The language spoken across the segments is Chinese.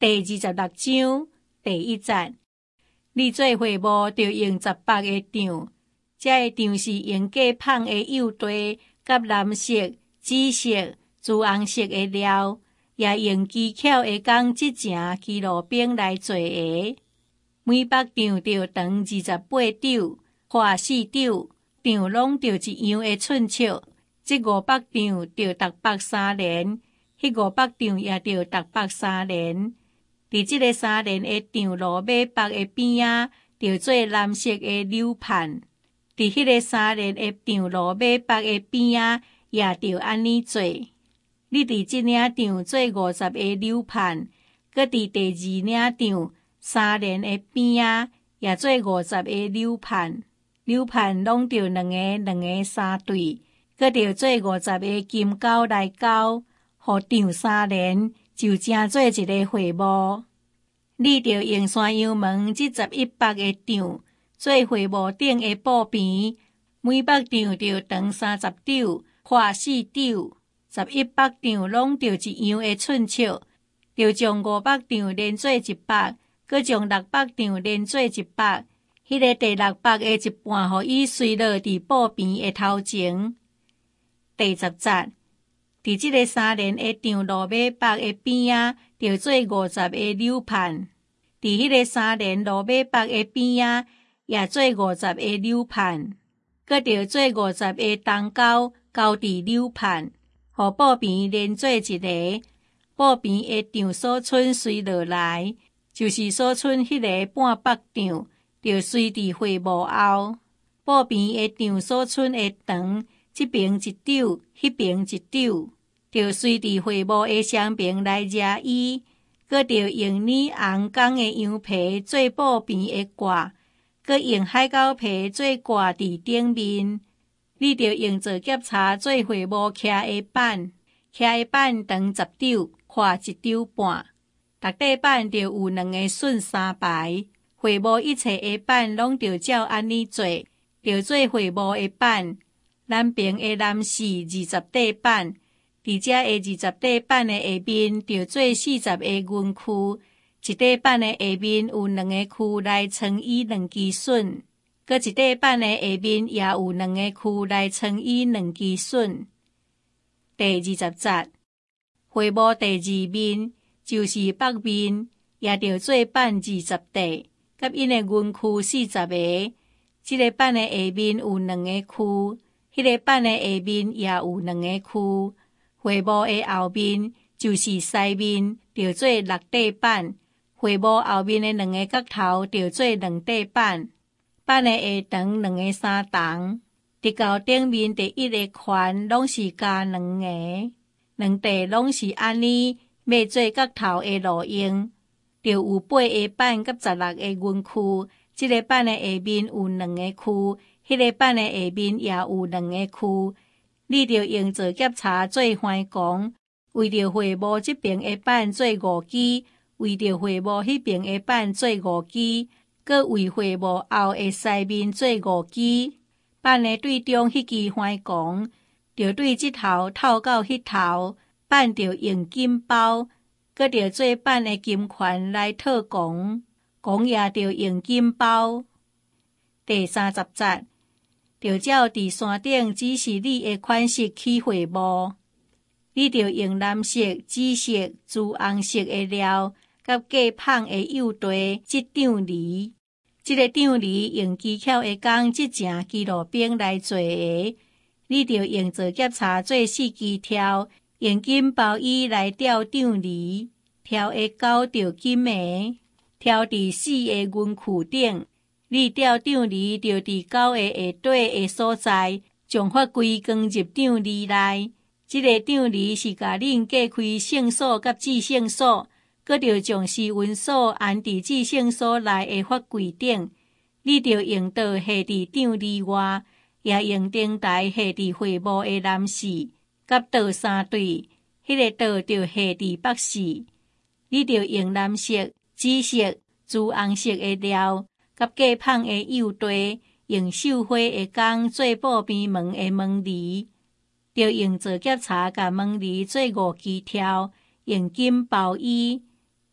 第26章第1節，你做会幕就用18個杖，這個杖是用假蚌的幼地、甲藍色、紫色、朱紅色的料，也用技巧的鋼質成基路餅來做的。每百杖就長28肘，寬4肘，杖攏就一樣的寸尺。這500杖就逐百3連，迄500杖也就逐百3連。佇這個3連的杖路尾巴的邊仔，就做藍色的柳盤。佇迄個3連的杖路尾巴的邊仔，也就安尼做。你佇這領杖做50個柳盤，擱佇第2領杖3連的邊仔，也做50個柳盤。柳盤攏着兩個3對，擱着做50個金鈎來鈎，互杖3連就成做一個會幕。你着用山羊毛這11百個杖做會幕頂的布邊，每百杖着長30肘，寬4肘，11百杖攏着一樣的寸尺，着將500杖連做100，擱將600杖連做100。迄個第600的一半，互伊垂落佇布邊的頭前。第10節，佇這個3連的杖路尾巴的邊仔，就做50個柳盤。佇迄個3連路尾巴的邊仔，也做50個柳盤。擱着做50個銅鈎，鈎佇柳盤，互布邊連做一個。布邊的杖所剩垂落來，就是所剩迄個半百杖。就隨佇會幕後，布邊的杖所剩的長，這邊1肘，迄邊1肘，就隨佇會幕的雙邊來遮伊，閣着用呢紅鋼的羊皮做布邊的掛，閣用海狗皮做掛佇頂面。你着用做夾叉做會幕徛的板，徛的板長10肘，寬1肘半，逐塊板着有2個榫3排。會幕一切的板攏着照安尼做，着做會幕的板。南邊的南四20塊板，佇遮的20塊板的下面着做40個圓區，一塊板的下面有2個區來稱伊2支榫，閣一塊板的下面也有2個區來稱伊2支榫。第20節，會幕第2面就是北面，也着做板20塊。甲因的圓區40個，這個板的下面有2個區，迄個板的下面也有2個區。會幕的後面就是西面，就做6塊板。會幕後面的2個角頭就做2塊板。板的下長2個3重，直到頂面第1個寬攏是加2個，兩塊攏是安尼，要做角頭的路用。就有8個板甲16個圓區，這個板的下面有2個區，迄個板的下面也有2個區。你就用做夾叉做橫弓，為着會幕這邊的板做5支，為着會幕迄邊的板做5支，閣為會幕後的西面做5支。板的對中迄支橫弓，就對這頭透到迄頭，板就用金包。閣着做板的金環來套弓，弓也着用金包。第30節，着照佇山頂指示你的款式起會幕，你着用藍色、紫色、朱紅色的料，甲假蚌的幼地織杖籬。這個杖籬用技巧的鋼織成基路餅來做的，你着用做夾叉做4支條。用金包衣來吊杖籬，條的鈎着金的，條佇4個圓區頂。你吊杖籬着佇鈎的下底的所在，將法規放入杖籬內。這個杖籬是甲恁隔開聖所甲至聖所，閣着將施溫所安佇至聖所內的法規頂。你着用刀下佇杖籬外，也用燈台下佇會幕的南四。甲刀3對，迄個刀就下佇北四。你就用藍色、紫色、朱紅色的料，甲假蚌的幼地，用繡花的工做布邊門的門籬，就用做夾叉甲門籬做5支條，用金包衣，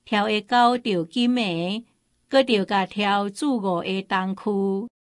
挑会到着金的，搁着甲挑主5个东区。